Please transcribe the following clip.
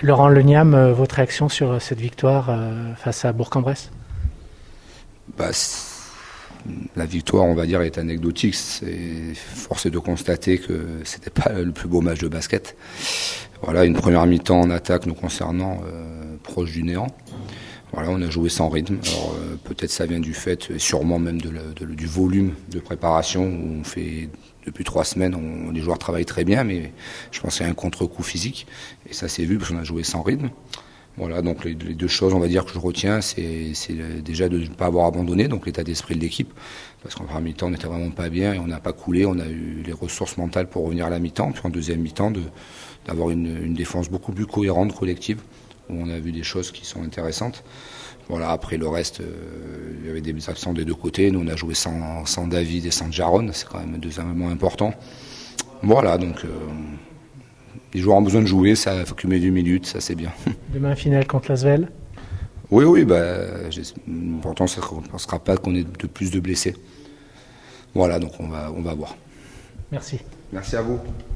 Laurent Leniam, votre réaction sur cette victoire face à Bourg-en-Bresse? La victoire, on va dire, est anecdotique. Force est de constater que c'était pas le plus beau match de basket. Voilà, une première mi-temps en attaque nous concernant proche du néant. Voilà, on a joué sans rythme. Alors peut-être ça vient du fait, sûrement même du volume de préparation où on fait depuis 3 semaines, les joueurs travaillent très bien, mais je pense qu'il y a un contre-coup physique et ça s'est vu parce qu'on a joué sans rythme. Voilà, donc les 2 choses, on va dire, que je retiens, c'est déjà de ne pas avoir abandonné, donc l'état d'esprit de l'équipe, parce qu'en première mi-temps, on n'était vraiment pas bien et on n'a pas coulé, on a eu les ressources mentales pour revenir à la mi-temps, puis en deuxième mi-temps, d'avoir une défense beaucoup plus cohérente, collective, où on a vu des choses qui sont intéressantes. Voilà, après le reste, il y avait des absents des 2 côtés, nous on a joué sans David et sans Jaron, c'est quand même 2 éléments importants. Voilà, donc les joueurs ont besoin de jouer, ça faut cumuler 2 minutes, ça c'est bien. Demain, finale contre l'Asvel. Oui, l'important c'est qu'on ne pensera pas qu'on ait de plus de blessés. Voilà, donc on va voir. Merci. Merci à vous.